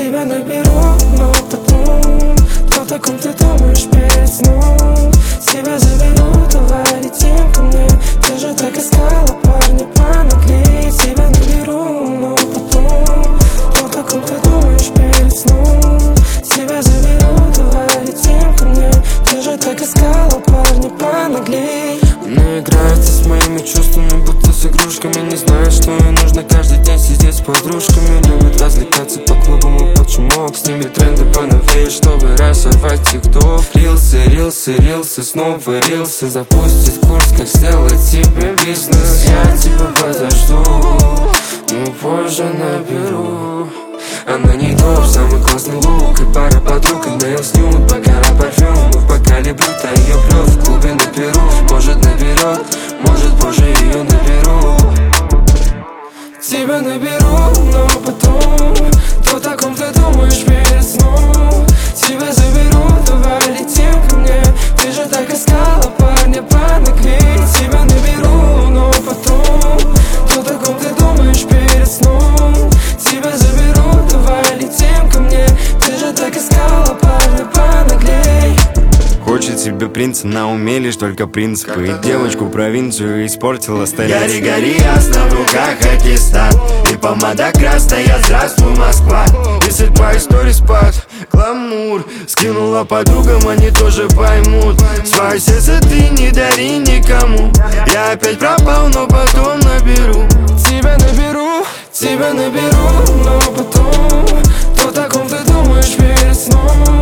Тебя наберу, но потом кто таком ты думаешь перед сном? Тебя заберу, давай летим ко мне. Ты же так искала парня понаглей. Тебя наберу, но потом кто таком ты думаешь перед сном? Тебя заберу, давай летим ко мне. Ты же так искала парня понаглей. Но играется с моими чувствами, будто с игрушками. Не знает, что ей нужно каждый день сидеть с подружками. Любит развлекаться по клубам и под шумок. Снимет тренды поновее, чтобы разорвать тикток. Рилсы, снова рилсы. Запустит курс, как сделать себе бизнес. Я тебя подожду, но позже наберу. Она не дождь, самый классный лук и пара подруг. И nails nude, бокала парфюм. В бокале блюдо, ее пьет в клубе на Перу. Может наберет, может позже ее наберу. Тебя наберу, но потом кто таком ты думаешь перед сном? Тебя заберу, давай летим ко мне. Ты же так искала парня понаглей. Тебя наберу, но потом кто таком ты думаешь перед сном? Тебя заберу, давай летим ко мне. Ты же так искала парня понаглей. Хочет себе принца на уме, лишь только принципы. И девочку провинцию испортила столица. Гори, гори, ясно, в руках аттестат. И помада красная, здравствуй, Москва. Если твои истории спад, гламур. Скинула подругам, они тоже поймут. Свое сердце ты не дари никому. Я опять пропал, но потом наберу. Тебя наберу, но потом кто таком ты думаешь перед сном?